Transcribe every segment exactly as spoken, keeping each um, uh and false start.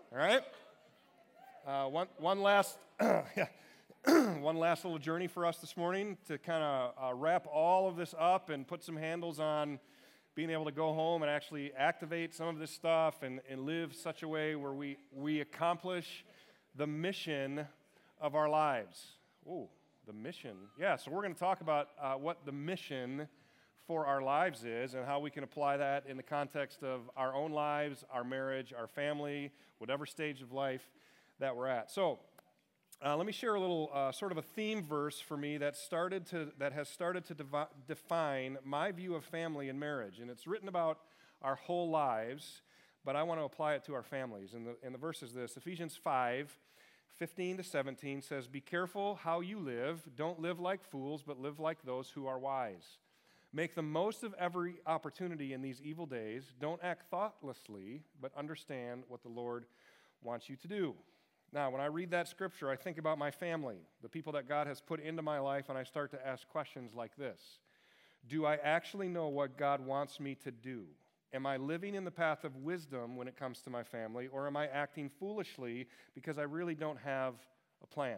All right? Uh, one, one last, yeah, one last little journey for us this morning to kind of uh, wrap all of this up and put some handles on being able to go home and actually activate some of this stuff and, and live such a way where we, we accomplish the mission of our lives. Ooh, the mission. Yeah, so we're going to talk about uh, what the mission for our lives is and how we can apply that in the context of our own lives, our marriage, our family, whatever stage of life that we're at. So uh, let me share a little uh, sort of a theme verse for me that started to that has started to devi- define my view of family and marriage, and it's written about our whole lives, but I want to apply it to our families. And the, and the verse is this: Ephesians five, fifteen to seventeen says, "Be careful how you live. Don't live like fools, but live like those who are wise. Make the most of every opportunity in these evil days. Don't act thoughtlessly, but understand what the Lord wants you to do." Now, when I read that scripture, I think about my family, the people that God has put into my life, and I start to ask questions like this. Do I actually know what God wants me to do? Am I living in the path of wisdom when it comes to my family, or am I acting foolishly because I really don't have a plan?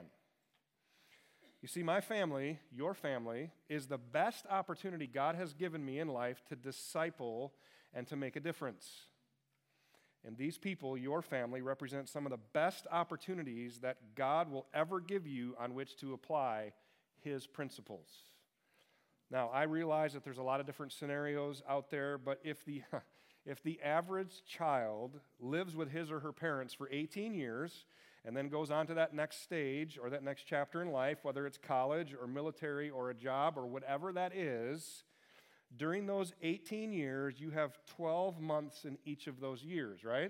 You see, my family, your family, is the best opportunity God has given me in life to disciple and to make a difference. And these people, your family, represent some of the best opportunities that God will ever give you on which to apply His principles. Now, I realize that there's a lot of different scenarios out there, but if the, if the average child lives with his or her parents for eighteen years, and then goes on to that next stage or that next chapter in life, whether it's college or military or a job or whatever that is, during those eighteen years, you have twelve months in each of those years, right?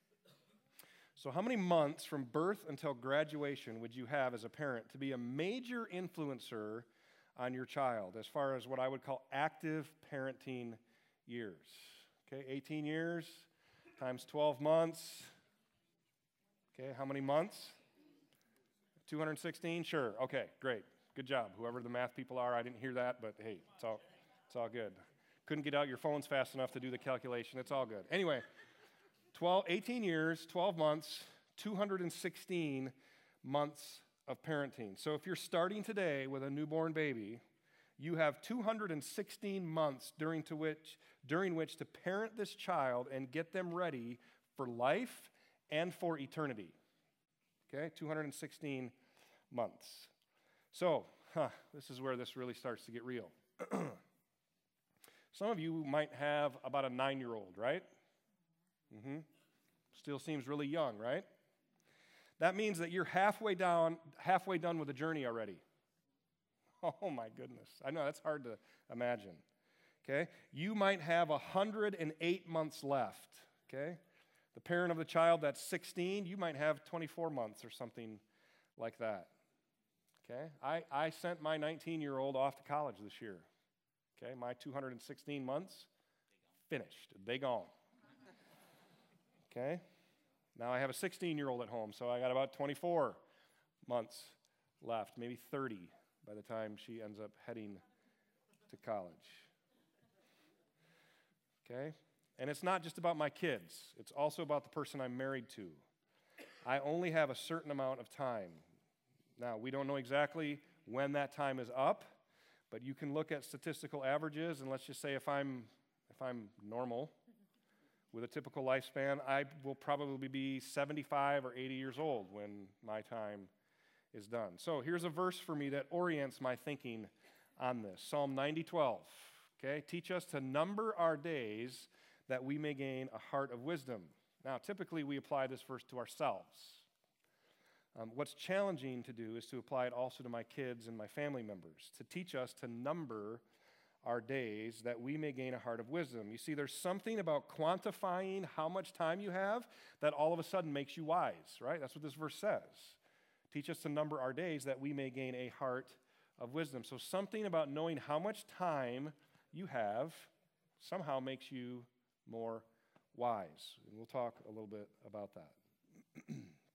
So how many months from birth until graduation would you have as a parent to be a major influencer on your child as far as what I would call active parenting years? Okay, eighteen years times twelve months. Okay, how many months? two hundred sixteen? Sure. Okay, great. Good job. Whoever the math people are, I didn't hear that, but hey, it's all, it's all good. Couldn't get out your phones fast enough to do the calculation. It's all good. Anyway, twelve, eighteen years, twelve months, two hundred sixteen months of parenting. So if you're starting today with a newborn baby, you have two hundred sixteen months during, to which, during which to parent this child and get them ready for life and for eternity. Okay, two hundred sixteen months. So, huh, this is where this really starts to get real. Some of you might have about a nine-year-old, right? Mm-hmm. Still seems really young, right? That means that you're halfway down, halfway done with the journey already. Oh my goodness. I know that's hard to imagine. Okay? You might have one hundred eight months left, okay? The parent of the child that's sixteen, you might have twenty-four months or something like that. Okay? I, I sent my nineteen-year-old off to college this year. Okay? My two hundred sixteen months, finished. They gone. Okay? Now I have a sixteen-year-old at home, so I got about twenty-four months left, maybe thirty by the time she ends up heading to college. Okay? And it's not just about my kids. It's also about the person I'm married to. I only have a certain amount of time. Now, we don't know exactly when that time is up, but you can look at statistical averages, and let's just say if I'm if I'm normal with a typical lifespan, I will probably be seventy-five or eighty years old when my time is done. So here's a verse for me that orients my thinking on this. Psalm ninety twelve. Okay, teach us to number our days that we may gain a heart of wisdom. Now, typically we apply this verse to ourselves. Um, what's challenging to do is to apply it also to my kids and my family members, to teach us to number our days that we may gain a heart of wisdom. You see, there's something about quantifying how much time you have that all of a sudden makes you wise, right? That's what this verse says. Teach us to number our days that we may gain a heart of wisdom. So something about knowing how much time you have somehow makes you more wise. And we'll talk a little bit about that.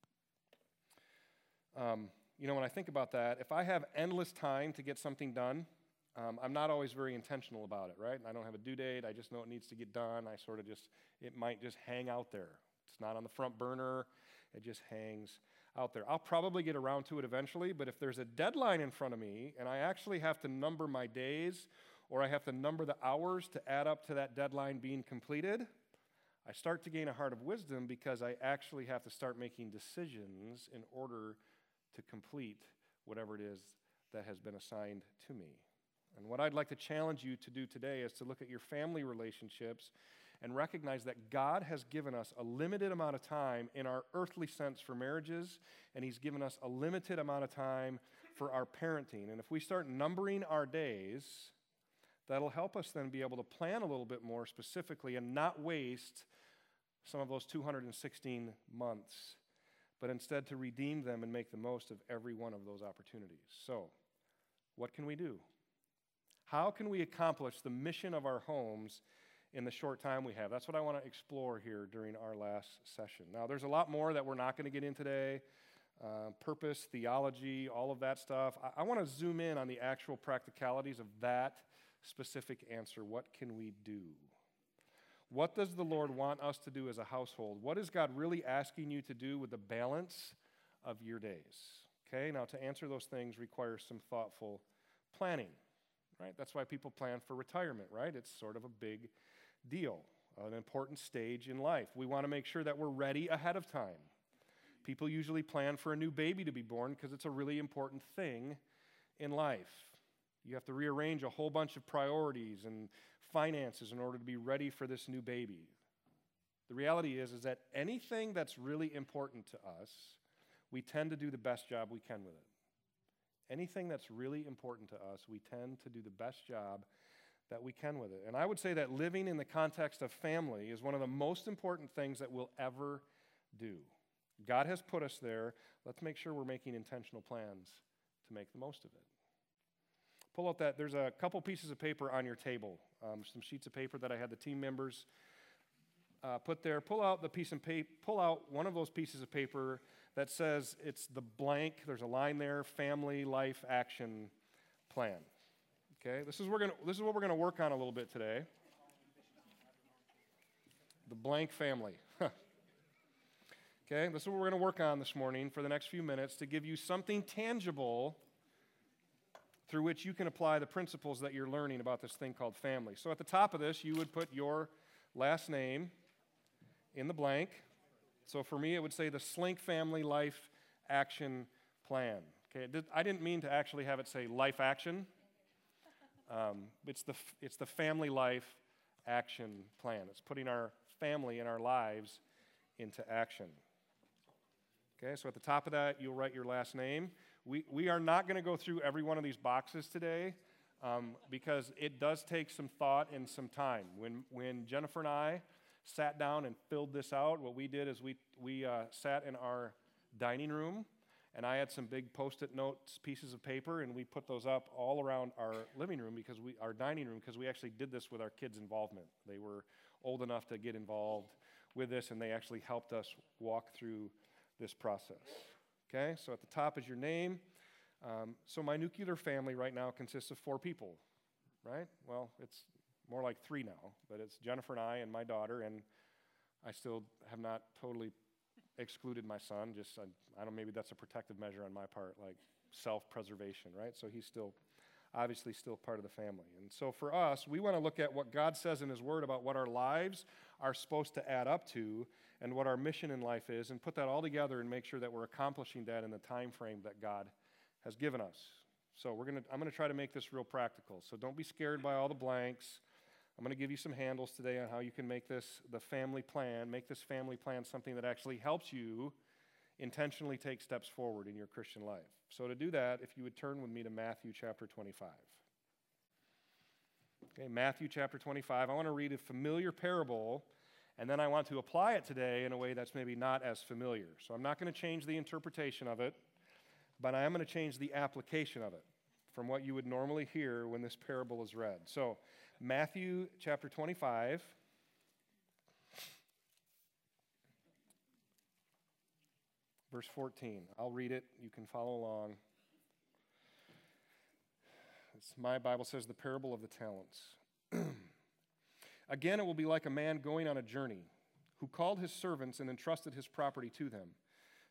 um, you know, when I think about that, if I have endless time to get something done, um, I'm not always very intentional about it, right? I don't have a due date. I just know it needs to get done. I sort of just, it might just hang out there. It's not on the front burner. It just hangs out there. I'll probably get around to it eventually, but if there's a deadline in front of me and I actually have to number my days or I have to number the hours to add up to that deadline being completed, I start to gain a heart of wisdom because I actually have to start making decisions in order to complete whatever it is that has been assigned to me. And what I'd like to challenge you to do today is to look at your family relationships and recognize that God has given us a limited amount of time in our earthly sense for marriages, and He's given us a limited amount of time for our parenting. And if we start numbering our days, that'll help us then be able to plan a little bit more specifically and not waste some of those two hundred sixteen months, but instead to redeem them and make the most of every one of those opportunities. So, what can we do? How can we accomplish the mission of our homes in the short time we have? That's what I want to explore here during our last session. Now, there's a lot more that we're not going to get in today. Uh, purpose, theology, all of that stuff. I, I want to zoom in on the actual practicalities of that specific answer. What can we do? What does the Lord want us to do as a household? What is God really asking you to do with the balance of your days? Okay, now to answer those things requires some thoughtful planning, right? That's why people plan for retirement, right? It's sort of a big deal, an important stage in life. We want to make sure that we're ready ahead of time. People usually plan for a new baby to be born because it's a really important thing in life. You have to rearrange a whole bunch of priorities and finances in order to be ready for this new baby. The reality is, is that anything that's really important to us, we tend to do the best job we can with it. Anything that's really important to us, we tend to do the best job that we can with it. And I would say that living in the context of family is one of the most important things that we'll ever do. God has put us there. Let's make sure we're making intentional plans to make the most of it. Pull out that, there's a couple pieces of paper on your table, um, some sheets of paper that I had the team members uh, put there. Pull out the piece of paper, pull out one of those pieces of paper that says it's the blank, there's a line there, family life action plan. Okay, this is, we're gonna, this is what we're going to work on a little bit today. The blank family. Okay, this is what we're going to work on this morning for the next few minutes to give you something tangible through which you can apply the principles that you're learning about this thing called family. So at the top of this, you would put your last name in the blank. So for me, it would say the Slink Family Life Action Plan. Okay, it did, I didn't mean to actually have it say Life Action. Um, it's the it's the Family Life Action Plan. It's putting our family and our lives into action. Okay, so at the top of that, you'll write your last name. We, we are not going to go through every one of these boxes today um, because it does take some thought and some time. When, when Jennifer and I sat down and filled this out, what we did is we, we uh, sat in our dining room, and I had some big Post-it notes, pieces of paper, and we put those up all around our living room, because we, our dining room, because we actually did this with our kids' involvement. They were old enough to get involved with this, and they actually helped us walk through this process. Okay, so at the top is your name. Um, so my nuclear family right now consists of four people, right? Well, it's more like three now, but it's Jennifer and I and my daughter, and I still have not totally excluded my son. Just, I, I don't know, maybe that's a protective measure on my part, like self-preservation, right? So he's still, obviously still part of the family. And so for us, we want to look at what God says in His Word about what our lives are supposed to add up to and what our mission in life is, and put that all together and make sure that we're accomplishing that in the time frame that God has given us. So we're gonna, I'm going to try to make this real practical. So don't be scared by all the blanks. I'm going to give you some handles today on how you can make this the family plan, make this family plan something that actually helps you intentionally take steps forward in your Christian life. So to do that, if you would turn with me to Matthew chapter twenty-five. Okay, Matthew chapter twenty-five. I want to read a familiar parable, and then I want to apply it today in a way that's maybe not as familiar. So I'm not going to change the interpretation of it, but I am going to change the application of it from what you would normally hear when this parable is read. So Matthew chapter twenty-five. Verse fourteen. I'll read it. You can follow along. It's, my Bible says, the parable of the talents. Again, it will be like a man going on a journey who called his servants and entrusted his property to them.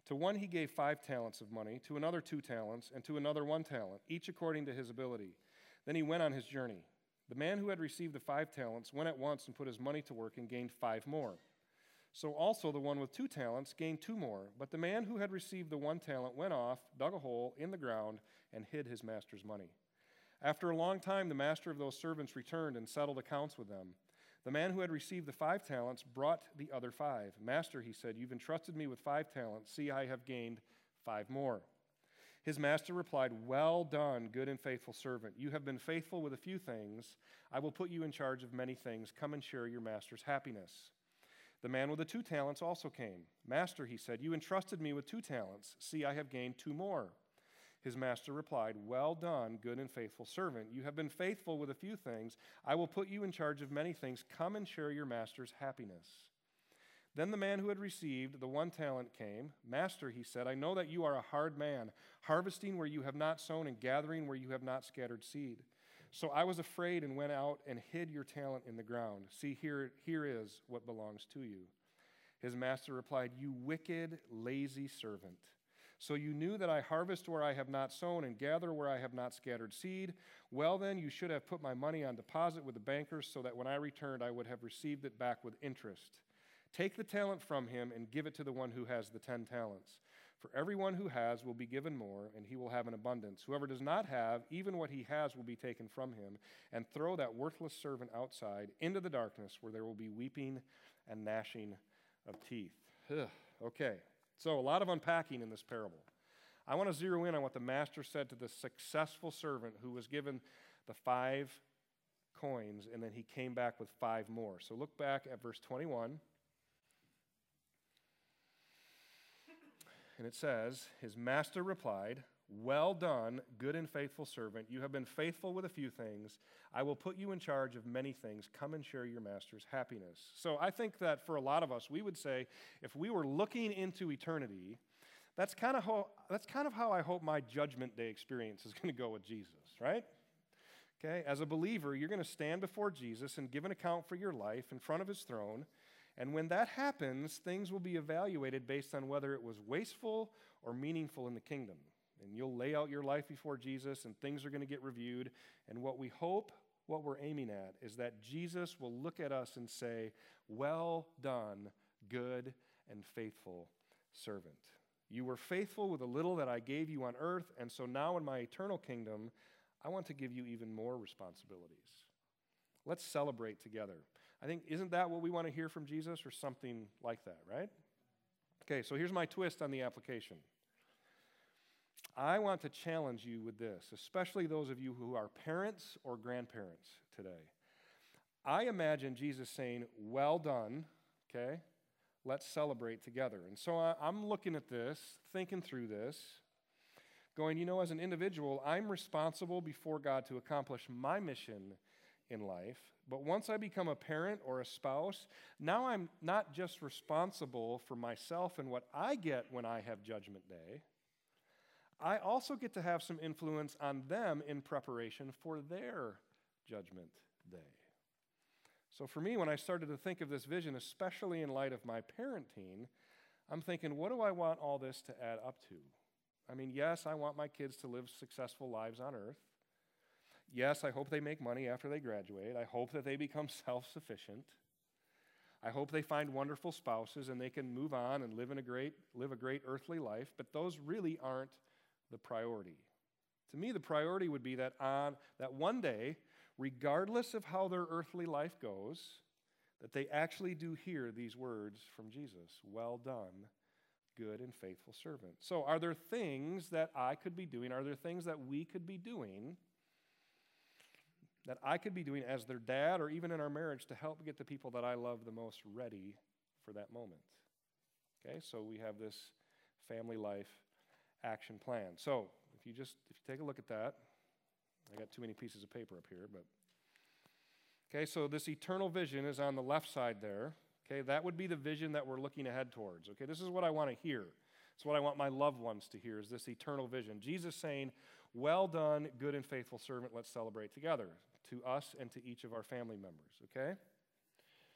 To one he gave five talents of money, to another two talents, and to another one talent, each according to his ability. Then he went on his journey. The man who had received the five talents went at once and put his money to work and gained five more. So also the one with two talents gained two more. But the man who had received the one talent went off, dug a hole in the ground, and hid his master's money. After a long time, the master of those servants returned and settled accounts with them. The man who had received the five talents brought the other five. Master, he said, you've entrusted me with five talents. See, I have gained five more. His master replied, well done, good and faithful servant. You have been faithful with a few things. I will put you in charge of many things. Come and share your master's happiness. The man with the two talents also came. Master, he said, you entrusted me with two talents. See, I have gained two more. His master replied, well done, good and faithful servant. You have been faithful with a few things. I will put you in charge of many things. Come and share your master's happiness. Then the man who had received the one talent came. Master, he said, I know that you are a hard man, harvesting where you have not sown and gathering where you have not scattered seed. So I was afraid and went out and hid your talent in the ground. See, here, here is what belongs to you. His master replied, you wicked, lazy servant. So you knew that I harvest where I have not sown and gather where I have not scattered seed. Well then, you should have put my money on deposit with the bankers so that when I returned, I would have received it back with interest. Take the talent from him and give it to the one who has the ten talents. For everyone who has will be given more, and he will have an abundance. Whoever does not have, even what he has will be taken from him. And throw that worthless servant outside into the darkness where there will be weeping and gnashing of teeth. Ugh. Okay, so a lot of unpacking in this parable. I want to zero in on what the master said to the successful servant who was given the five coins, and then he came back with five more. So look back at verse twenty-one. And it says, his master replied, well done, good and faithful servant. You have been faithful with a few things. I will put you in charge of many things. Come and share your master's happiness. So I think that for a lot of us, we would say, if we were looking into eternity, that's kind of how, that's kind of how I hope my judgment day experience is going to go with Jesus, right? Okay, as a believer, you're going to stand before Jesus and give an account for your life in front of his throne. And when that happens, things will be evaluated based on whether it was wasteful or meaningful in the kingdom. And you'll lay out your life before Jesus, and things are going to get reviewed. And what we hope, what we're aiming at, is that Jesus will look at us and say, well done, good and faithful servant. You were faithful with a little that I gave you on earth, and so now in my eternal kingdom, I want to give you even more responsibilities. Let's celebrate together. I think, isn't that what we want to hear from Jesus, or something like that, right? Okay, so here's my twist on the application. I want to challenge you with this, especially those of you who are parents or grandparents today. I imagine Jesus saying, well done, okay? Let's celebrate together. And so I, I'm looking at this, thinking through this, going, you know, as an individual, I'm responsible before God to accomplish my mission in life. But once I become a parent or a spouse, now I'm not just responsible for myself and what I get when I have Judgment Day. I also get to have some influence on them in preparation for their Judgment Day. So for me, when I started to think of this vision, especially in light of my parenting, I'm thinking, what do I want all this to add up to? I mean, yes, I want my kids to live successful lives on earth. Yes, I hope they make money after they graduate. I hope that they become self-sufficient. I hope they find wonderful spouses and they can move on and live in a great, live a great earthly life, but those really aren't the priority. To me, the priority would be that on that one day, regardless of how their earthly life goes, that they actually do hear these words from Jesus, well done, good and faithful servant. So are there things that I could be doing, are there things that we could be doing that I could be doing as their dad or even in our marriage to help get the people that I love the most ready for that moment? Okay, so we have this family life action plan. So if you just, if you take a look at that, I got too many pieces of paper up here, but okay, so this eternal vision is on the left side there. Okay, that would be the vision that we're looking ahead towards. Okay, this is what I want to hear. It's what I want my loved ones to hear, is this eternal vision. Jesus saying, well done, good and faithful servant, let's celebrate together, to us and to each of our family members, okay?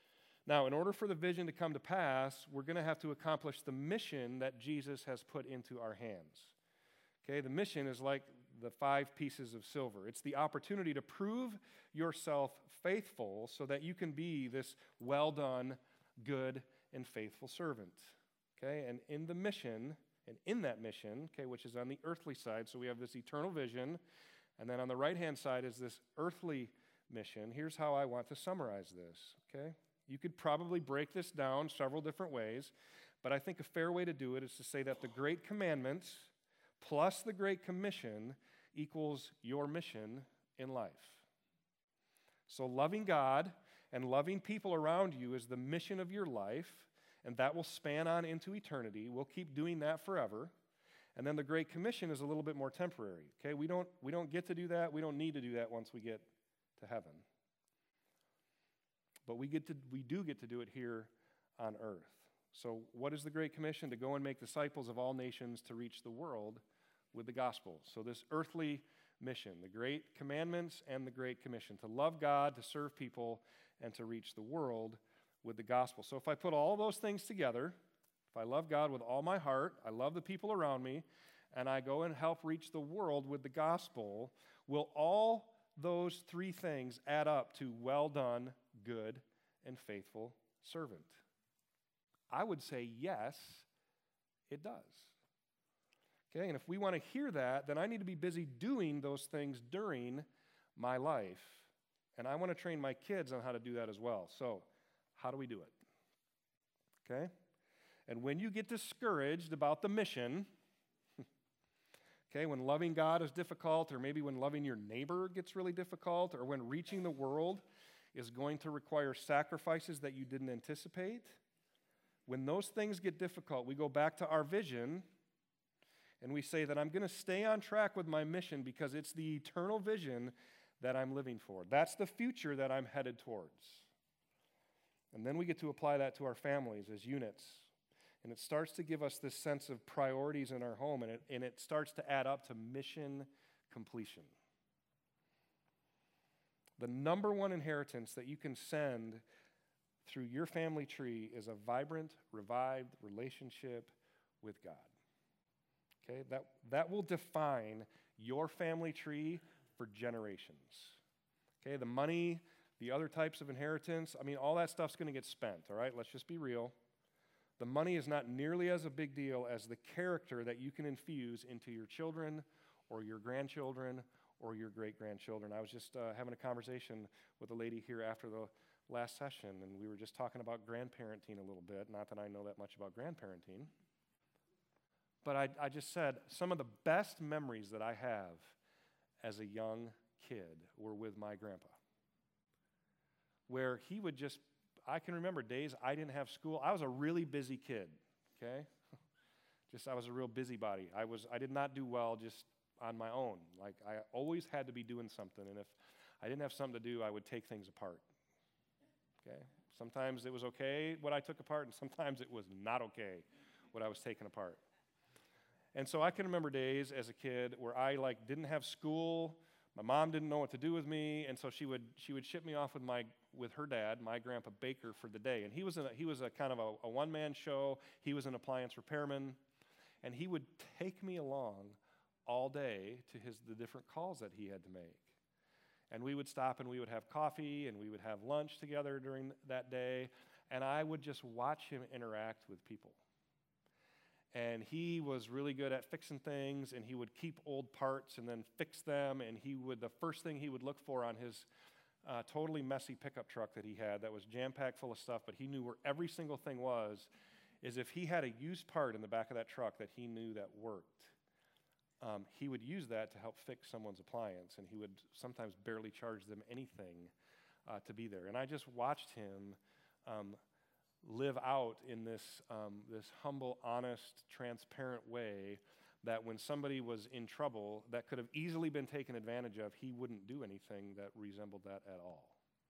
Now, in order for the vision to come to pass, we're going to have to accomplish the mission that Jesus has put into our hands. Okay, the mission is like the five pieces of silver. It's the opportunity to prove yourself faithful so that you can be this well-done, good, and faithful servant. Okay, and in the mission, and in that mission, okay, which is on the earthly side, so we have this eternal vision, and then on the right-hand side is this earthly mission. Here's how I want to summarize this, okay? You could probably break this down several different ways, but I think a fair way to do it is to say that the Great Commandments plus the Great Commission equals your mission in life. So loving God and loving people around you is the mission of your life, and that will span on into eternity. We'll keep doing that forever. And then the Great Commission is a little bit more temporary. Okay, we don't, we don't get to do that. We don't need to do that once we get to heaven. But we get to, we do get to do it here on earth. So what is the Great Commission? To go and make disciples of all nations to reach the world with the gospel. So this earthly mission, the Great Commandments and the Great Commission, to love God, to serve people, and to reach the world with the gospel. So if I put all those things together, if I love God with all my heart, I love the people around me, and I go and help reach the world with the gospel, will all those three things add up to well done, good, and faithful servant? I would say yes, it does. Okay, and if we want to hear that, then I need to be busy doing those things during my life. And I want to train my kids on how to do that as well. So, how do we do it? Okay? And when you get discouraged about the mission, okay, when loving God is difficult, or maybe when loving your neighbor gets really difficult, or when reaching the world is going to require sacrifices that you didn't anticipate, when those things get difficult, we go back to our vision and we say that I'm going to stay on track with my mission because it's the eternal vision that I'm living for. That's the future that I'm headed towards. And then we get to apply that to our families as units. And it starts to give us this sense of priorities in our home, and it, and it starts to add up to mission completion. The number one inheritance that you can send through your family tree is a vibrant, revived relationship with God. Okay, that, that will define your family tree for generations. Okay, the money, the other types of inheritance, I mean, all that stuff's going to get spent, all right? Let's just be real. The money is not nearly as a big deal as the character that you can infuse into your children or your grandchildren or your great-grandchildren. I was just uh, having a conversation with a lady here after the last session, and we were just talking about grandparenting a little bit. Not that I know that much about grandparenting. But I, I just said some of the best memories that I have as a young kid were with my grandpa, where he would just, I can remember days I didn't have school. I was a really busy kid, okay? Just, I was a real busybody. I was, I did not do well just on my own. Like, I always had to be doing something, and if I didn't have something to do, I would take things apart, okay? Sometimes it was okay what I took apart, and sometimes it was not okay what I was taking apart. And so I can remember days as a kid where I like didn't have school, my mom didn't know what to do with me, and so she would she would ship me off with my with her dad, my grandpa Baker, for the day. And he was a, he was a kind of a, a one-man show. He was an appliance repairman, and he would take me along all day to his the different calls that he had to make. And we would stop and we would have coffee and we would have lunch together during that day, and I would just watch him interact with people. And he was really good at fixing things, and he would keep old parts and then fix them, and he would, the first thing he would look for on his uh, totally messy pickup truck that he had that was jam-packed full of stuff, but he knew where every single thing was, is if he had a used part in the back of that truck that he knew that worked, um, he would use that to help fix someone's appliance, and he would sometimes barely charge them anything uh, to be there. And I just watched him um, live out in this, um, this humble, honest, transparent way that when somebody was in trouble that could have easily been taken advantage of, he wouldn't do anything that resembled that at all.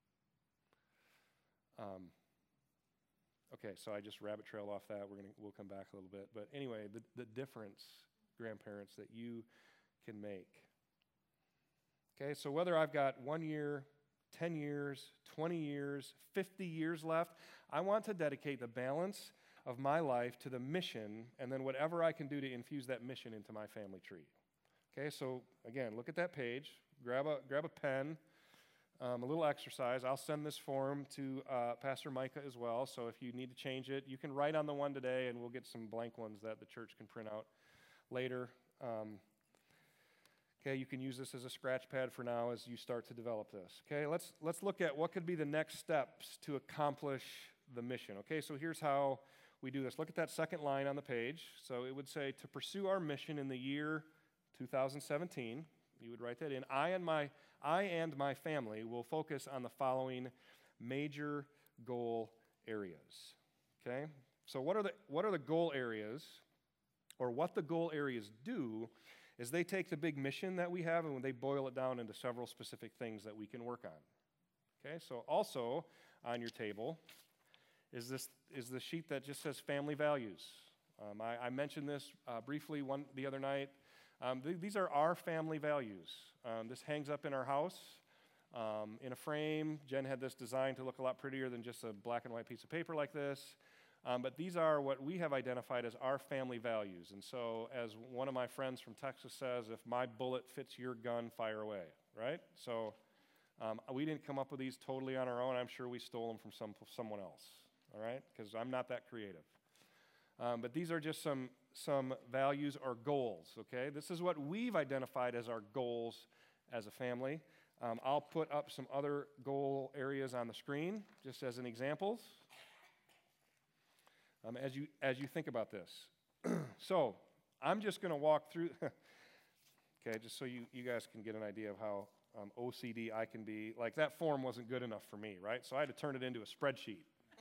Um, okay, so I just rabbit trailed off that. We're gonna, we'll come back a little bit. But anyway, the, the difference, grandparents, that you can make. Okay, so whether I've got one year, ten years, twenty years, fifty years left, I want to dedicate the balance of my life to the mission, and then whatever I can do to infuse that mission into my family tree. Okay, so again, look at that page, grab a, grab a pen, um, a little exercise. I'll send this form to uh, Pastor Micah as well, so if you need to change it, you can write on the one today, and we'll get some blank ones that the church can print out later. Um, okay, you can use this as a scratch pad for now as you start to develop this. Okay, let's, let's look at what could be the next steps to accomplish the mission. Okay, so here's how we do this. Look at that second line on the page. So it would say, to pursue our mission in the year two thousand seventeen, you would write that in. I and my, I and my family will focus on the following major goal areas. Okay? So what are the, what are the goal areas, or what the goal areas do is they take the big mission that we have and they boil it down into several specific things that we can work on. Okay? So also on your table is this is the sheet that just says family values. Um, I, I mentioned this uh, briefly one the other night. Um, th- these are our family values. Um, this hangs up in our house um, in a frame. Jen had this designed to look a lot prettier than just a black and white piece of paper like this. Um, but these are what we have identified as our family values. And so as one of my friends from Texas says, if my bullet fits your gun, fire away, right? So um, we didn't come up with these totally on our own. I'm sure we stole them from some someone else, all right? Because I'm not that creative. Um, but these are just some, some values or goals, okay? This is what we've identified as our goals as a family. Um, I'll put up some other goal areas on the screen, just as an examples. Um, as you as you think about this. So I'm just going to walk through, okay, just so you, you guys can get an idea of how um, O C D I can be. Like that form wasn't good enough for me, right? So I had to turn it into a spreadsheet.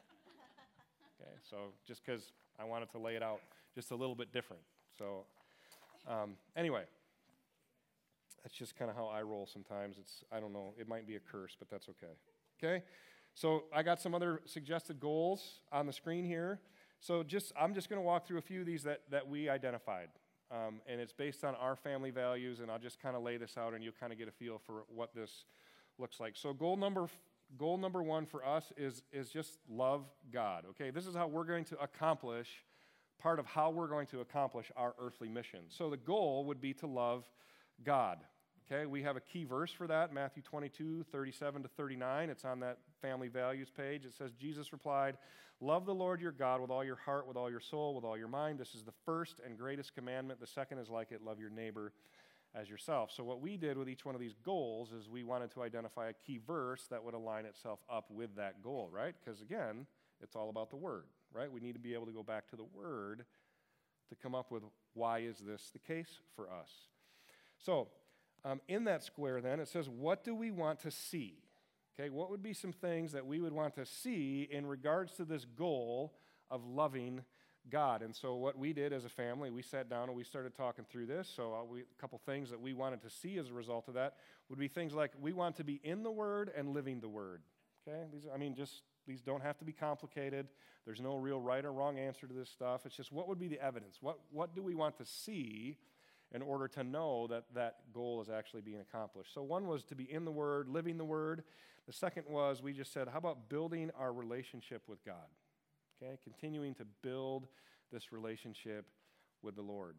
Okay, so just because I wanted to lay it out just a little bit different. So um, anyway, that's just kind of how I roll sometimes. It's, I don't know, it might be a curse, but that's okay. Okay, so I got some other suggested goals on the screen here. So just, I'm just going to walk through a few of these that, that we identified, um, and it's based on our family values, and I'll just kind of lay this out, and you'll kind of get a feel for what this looks like. So goal number goal number one for us is, is just love God, okay? This is how we're going to accomplish, part of how we're going to accomplish our earthly mission. So the goal would be to love God, okay? We have a key verse for that, Matthew twenty-two, thirty-seven to thirty-nine. It's on that family values page. It says, Jesus replied, love the Lord your God with all your heart, with all your soul, with all your mind. This is the first and greatest commandment. The second is like it, love your neighbor as yourself. So what we did with each one of these goals is we wanted to identify a key verse that would align itself up with that goal, right? Because again, it's all about the Word, right? We need to be able to go back to the Word to come up with why is this the case for us. So um, in that square then, it says, what do we want to see? Okay, what would be some things that we would want to see in regards to this goal of loving God? And so what we did as a family, we sat down and we started talking through this. So uh, we, a couple things that we wanted to see as a result of that would be things like we want to be in the Word and living the Word. Okay, these I mean, just these don't have to be complicated. There's no real right or wrong answer to this stuff. It's just what would be the evidence? What what do we want to see in order to know that that goal is actually being accomplished? So one was to be in the Word, living the Word. The second was, we just said, how about building our relationship with God? Okay, continuing to build this relationship with the Lord.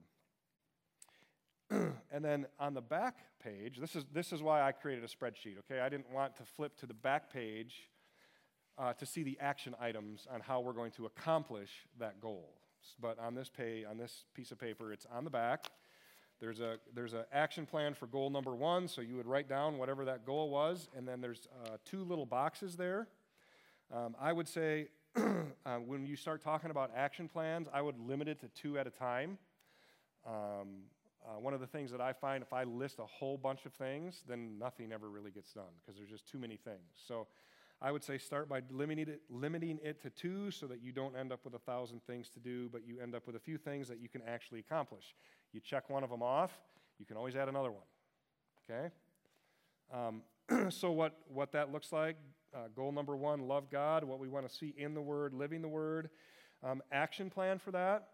And then on the back page, this is this is why I created a spreadsheet, okay? I didn't want to flip to the back page uh, to see the action items on how we're going to accomplish that goal. But on this page, on this piece of paper, it's on the back. There's a there's an action plan for goal number one, so you would write down whatever that goal was, and then there's uh, two little boxes there. Um, I would say uh, when you start talking about action plans, I would limit it to two at a time. Um, uh, one of the things that I find, if I list a whole bunch of things, then nothing ever really gets done because there's just too many things. So I would say start by limiting it, limiting it to two so that you don't end up with a thousand things to do, but you end up with a few things that you can actually accomplish. You check one of them off, you can always add another one, okay? Um, so what, what that looks like, uh, goal number one, love God, what we want to see in the Word, living the Word. Um, action plan for that,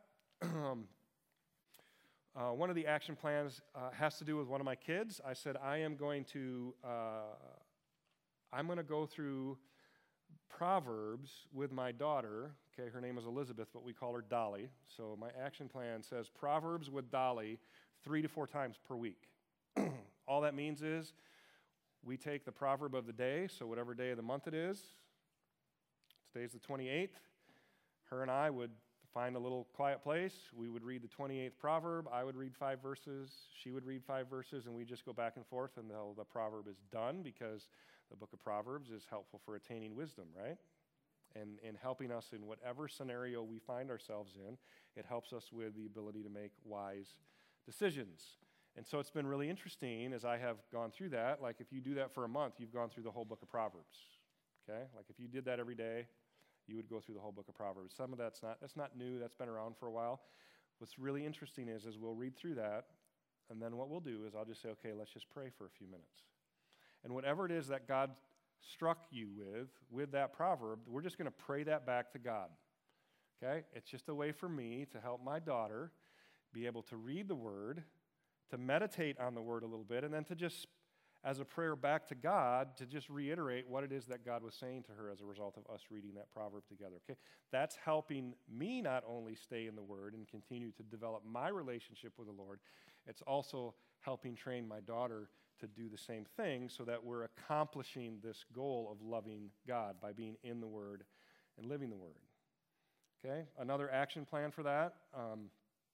uh, one of the action plans uh, has to do with one of my kids. I said I am going to, uh, I'm going to go through Proverbs with my daughter. Okay, her name is Elizabeth, but we call her Dolly. So my action plan says Proverbs with Dolly three to four times per week. All that means is we take the proverb of the day, so whatever day of the month it is. Today's the twenty-eighth. Her and I would find a little quiet place. We would read the twenty-eighth proverb. I would read five verses. She would read five verses, and we just go back and forth until the proverb is done, because the book of Proverbs is helpful for attaining wisdom, right? And, and helping us in whatever scenario we find ourselves in. It helps us with the ability to make wise decisions. And so it's been really interesting as I have gone through that. Like if you do that for a month, you've gone through the whole book of Proverbs, okay? Like if you did that every day, you would go through the whole book of Proverbs. Some of that's not, that's not new, that's been around for a while. What's really interesting is, is we'll read through that, and then what we'll do is I'll just say, okay, let's just pray for a few minutes. And whatever it is that God struck you with, with that proverb, we're just going to pray that back to God, okay? It's just a way for me to help my daughter be able to read the Word, to meditate on the Word a little bit, and then to just, as a prayer back to God, to just reiterate what it is that God was saying to her as a result of us reading that proverb together, okay? That's helping me not only stay in the Word and continue to develop my relationship with the Lord, it's also helping train my daughter to do the same thing so that we're accomplishing this goal of loving God by being in the Word and living the Word, okay? Another action plan for that, um,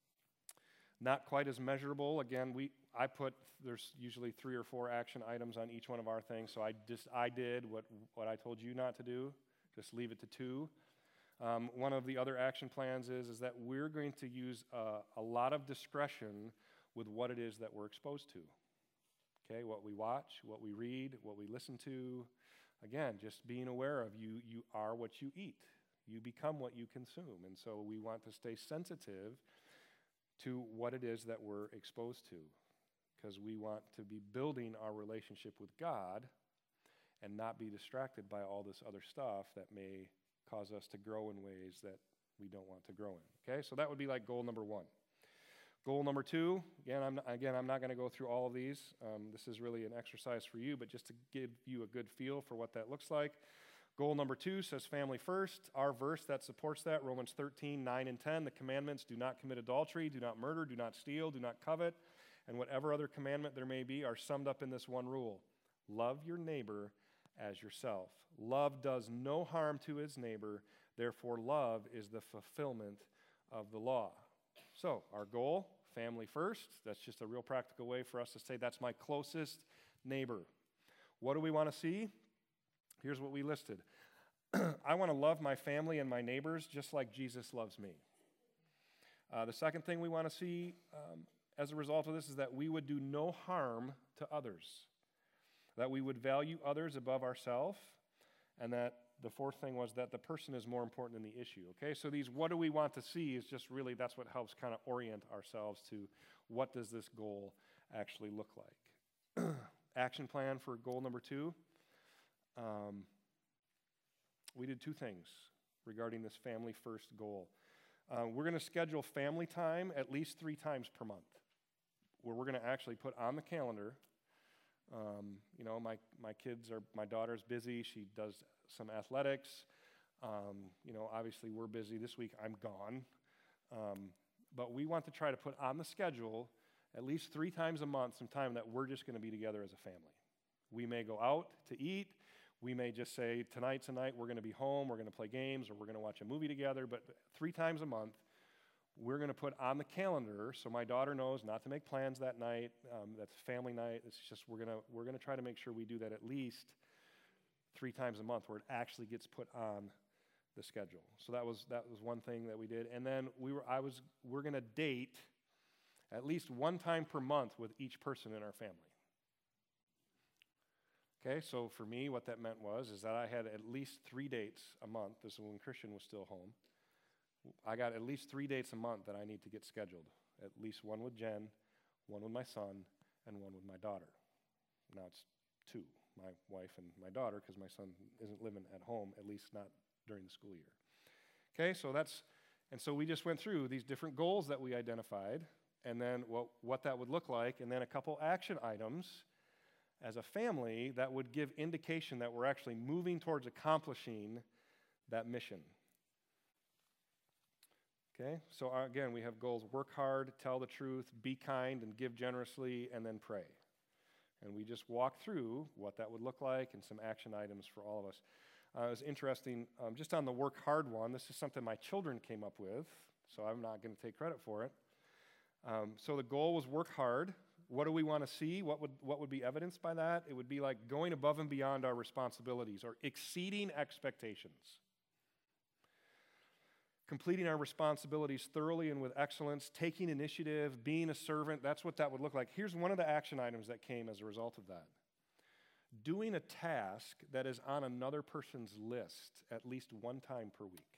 not quite as measurable. Again, we I put, there's usually three or four action items on each one of our things, so I just I did what, what I told you not to do, just leave it to two. Um, one of the other action plans is, is that we're going to use uh, a lot of discretion with what it is that we're exposed to. Okay, what we watch, what we read, what we listen to. Again, just being aware of you, you are what you eat. You become what you consume. And so we want to stay sensitive to what it is that we're exposed to, because we want to be building our relationship with God and not be distracted by all this other stuff that may cause us to grow in ways that we don't want to grow in. Okay, so that would be like goal number one. Goal number two, again, I'm not, again, I'm not going to go through all of these. Um, this is really an exercise for you, but just to give you a good feel for what that looks like. Goal number two says family first. Our verse that supports that, Romans thirteen, nine and ten, the commandments: do not commit adultery, do not murder, do not steal, do not covet, and whatever other commandment there may be are summed up in this one rule: love your neighbor as yourself. Love does no harm to his neighbor, therefore love is the fulfillment of the law. So our goal, family first. That's just a real practical way for us to say that's my closest neighbor. What do we want to see? Here's what we listed. I want to love my family and my neighbors just like Jesus loves me. Uh, the second thing we want to see um, as a result of this is that we would do no harm to others, that we would value others above ourselves, and that the fourth thing was that the person is more important than the issue, okay? So these what do we want to see is just really, that's what helps kind of orient ourselves to what does this goal actually look like. Action plan for goal number two. Um, we did two things regarding this family first goal. Uh, we're going to schedule family time at least three times per month, where we're going to actually put on the calendar. Um, you know, my, my kids are, my daughter's busy. She does some athletics. Um, you know, obviously we're busy. This week I'm gone. Um, but we want to try to put on the schedule at least three times a month some time that we're just going to be together as a family. We may go out to eat. We may just say, tonight's a night we're going to be home, we're going to play games, or we're going to watch a movie together. But three times a month, we're going to put on the calendar so my daughter knows not to make plans that night. Um, that's family night. It's just we're going to we're going to try to make sure we do that at least three times a month, where it actually gets put on the schedule. So that was that was one thing that we did. And then we were I was we're going to date at least one time per month with each person in our family. Okay, so for me, what that meant was is that I had at least three dates a month. This is when Christian was still home. I got at least three dates a month that I need to get scheduled. At least one with Jen, one with my son, and one with my daughter. Now it's two, my wife and my daughter, because my son isn't living at home, at least not during the school year. Okay, so that's, and so we just went through these different goals that we identified, and then what, what that would look like, and then a couple action items as a family that would give indication that we're actually moving towards accomplishing that mission. Okay, so uh, again, we have goals: work hard, tell the truth, be kind, and give generously, and then pray. And we just walk through what that would look like and some action items for all of us. Uh, it was interesting, um, just on the work hard one, this is something my children came up with, so I'm not going to take credit for it. Um, so the goal was work hard. What do we want to see? What would, what would be evidenced by that? It would be like going above and beyond our responsibilities or exceeding expectations. Completing our responsibilities thoroughly and with excellence, taking initiative, being a servant, that's what that would look like. Here's one of the action items that came as a result of that. Doing a task that is on another person's list at least one time per week.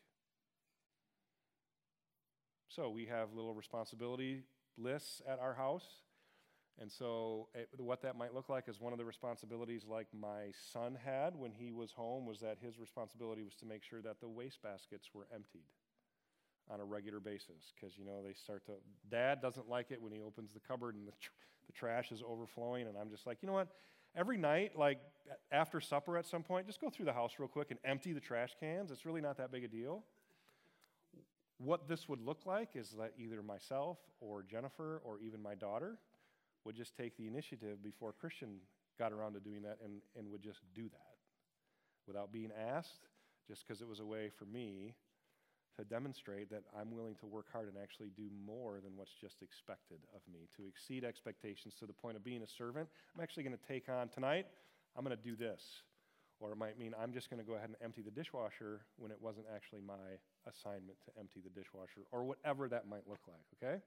So we have little responsibility lists at our house. And so it, what that might look like is one of the responsibilities like my son had when he was home was that his responsibility was to make sure that the waste baskets were emptied on a regular basis, because, you know, they start to, Dad doesn't like it when he opens the cupboard and the, tr- the trash is overflowing, and I'm just like, you know what, every night, like after supper at some point, just go through the house real quick and empty the trash cans. It's really not that big a deal. What this would look like is that either myself or Jennifer or even my daughter would just take the initiative before Christian got around to doing that and, and would just do that without being asked, just because it was a way for me to demonstrate that I'm willing to work hard and actually do more than what's just expected of me, to exceed expectations to the point of being a servant. I'm actually going to take on tonight, I'm going to do this. Or it might mean I'm just going to go ahead and empty the dishwasher when it wasn't actually my assignment to empty the dishwasher, or whatever that might look like, okay?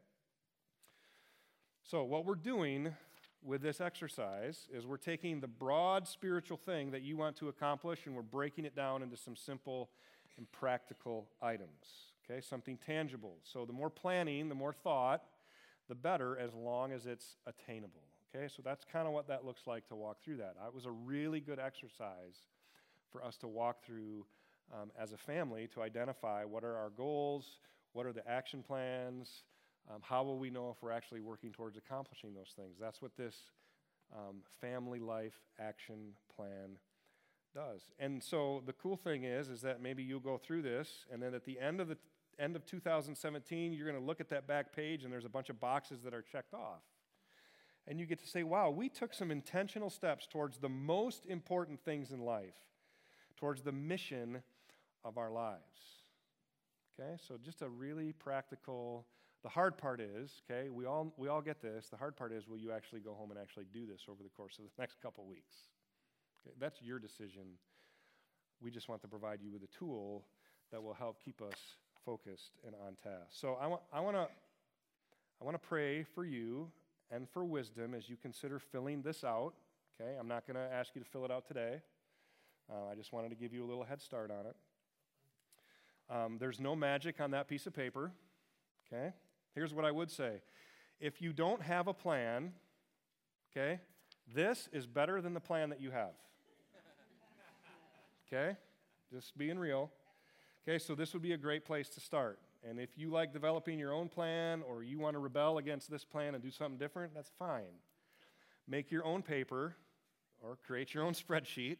So what we're doing with this exercise is we're taking the broad spiritual thing that you want to accomplish and we're breaking it down into some simple and practical items, okay? Something tangible. So the more planning, the more thought, the better, as long as it's attainable, okay? So that's kind of what that looks like to walk through that. It was a really good exercise for us to walk through um, as a family to identify what are our goals, what are the action plans, um, how will we know if we're actually working towards accomplishing those things. That's what this um, family life action plan does. And so the cool thing is, is that maybe you'll go through this, and then at the end of the end of two thousand seventeen, you're going to look at that back page, and there's a bunch of boxes that are checked off. And you get to say, wow, we took some intentional steps towards the most important things in life, towards the mission of our lives. Okay, so just a really practical, the hard part is, okay, we all we all get this, the hard part is, will you actually go home and actually do this over the course of the next couple weeks? Okay, that's your decision. We just want to provide you with a tool that will help keep us focused and on task. So I want I want to I want to pray for you and for wisdom as you consider filling this out. Okay, I'm not going to ask you to fill it out today. Uh, I just wanted to give you a little head start on it. Um, there's no magic on that piece of paper. Okay, here's what I would say: if you don't have a plan, okay, this is better than the plan that you have. Okay, just being real. Okay, so this would be a great place to start. And if you like developing your own plan or you want to rebel against this plan and do something different, that's fine. Make your own paper or create your own spreadsheet.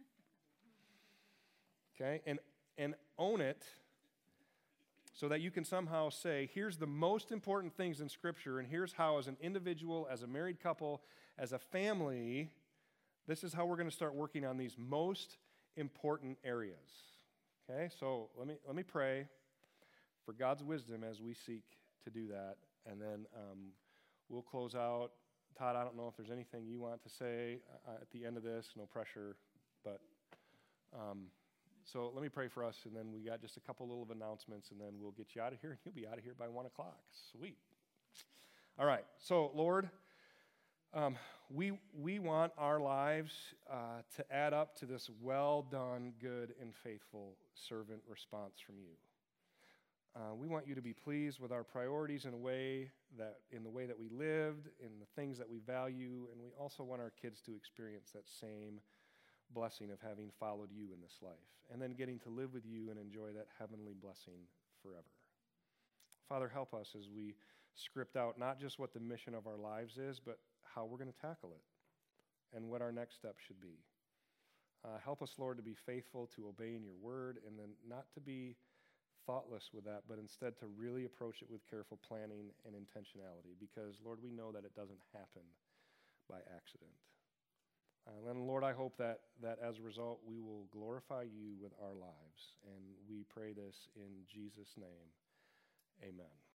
Okay, and, and own it so that you can somehow say, here's the most important things in Scripture, and here's how, as an individual, as a married couple, as a family, this is how we're going to start working on these most important areas. Okay, so let me let me pray for God's wisdom as we seek to do that, and then um, we'll close out. Todd, I don't know if there's anything you want to say uh, at the end of this. No pressure, but um, so let me pray for us, and then we got just a couple little announcements, and then we'll get you out of here, and you'll be out of here by one o'clock. Sweet. All right. So, Lord. Um, we we want our lives uh, to add up to this well done, good, and faithful servant response from you. Uh, we want you to be pleased with our priorities in a way that, in the way that we lived, in the things that we value, and we also want our kids to experience that same blessing of having followed you in this life, and then getting to live with you and enjoy that heavenly blessing forever. Father, help us as we script out not just what the mission of our lives is, but how we're going to tackle it. and what our next step should be. Uh, help us, Lord, to be faithful to obeying your word, and then not to be thoughtless with that, but instead to really approach it with careful planning and intentionality, because, Lord, we know that it doesn't happen by accident. Uh, and Lord, I hope that, that as a result, we will glorify you with our lives, and we pray this in Jesus' name. Amen.